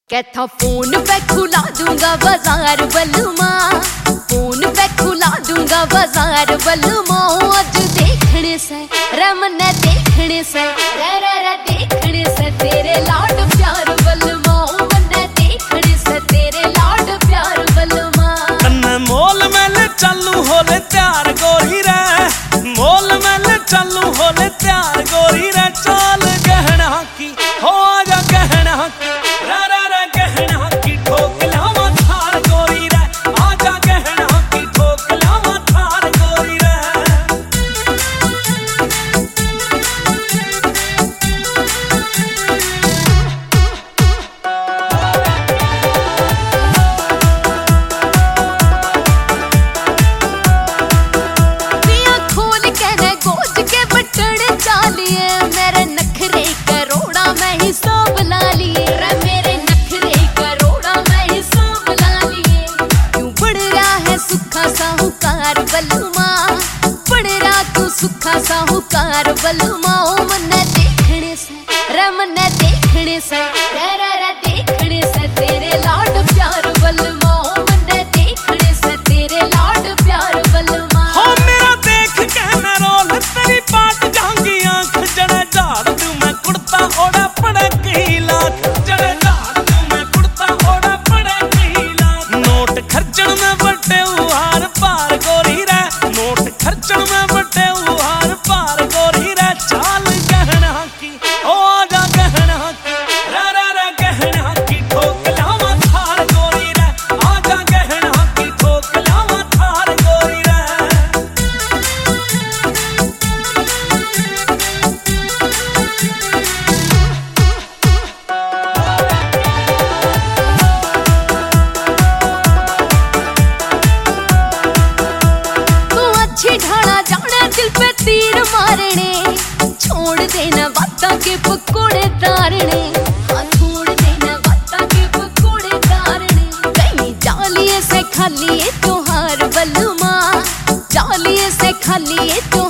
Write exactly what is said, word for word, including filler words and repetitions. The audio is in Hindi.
कहता फोन पे खुला दूंगा बाजार बलमा, फोन पे खुला दूंगा बाजार बलमा। आज देखने से रमन देखने से रे रे रे देखने से तेरे लाड प्यार बलमा, मन देखने से तेरे लाड प्यार बलमा। तन्ने मोल मेले चालू होले त्यार गोरी रे, मोल मेले चालू होले त्यार गोरी रे। चाल गहना की हो आजा गहना की रे रे रे गहना की ठोक लावा थार गोरी रे, आजा गहना की ठोक लावा थार गोरी रे। दिया खोल के ने गोज के बटन चालिए, मेरे नखरे करोड़ा मैं हिसाब ला लिए रे, मेरे नखरे करोड़ा मैं हिसाब ला लिए। क्यों बढ़ रहा है सुखा साहूकार बलमा, बढ़ रहा तू सुखा साहूकार बलमा। ओ मन देखने से रे मन देखने से रे रे रे देखने से तेरे लाड प्यार बलमा, ओ मन देखने से तेरे लाड प्यार बलमा। हो मेरा देख के न रोल तेरी बात जाऊंगी आंख, जड़े झाड़ दूं मैं कुर्ता ओढ़ा पड़े की लाख, जड़े झाड़ दूं मैं कुर्ता ओढ़ा पड़े की लाख। नोट खर्चण में बटे उहार पार गोरी रे, नोट खर्चण में बटे उहार पार गोरी रे। चाल गहना की ओ आजा गहना की रे रे रे गहना की ठोक लावा थार गोरी रे, आजा गहना की ठोक लावा थार गोरी रे। तू अच्छी ढाला जाने दिल पे तीर मारने, छोड़ देना बाता के पकोड़े तारने, हाँ छोड़ देना बाता के पकोड़े तारने। कहीं जालिए से खाली त्योहार बलमा, जालिए से खाली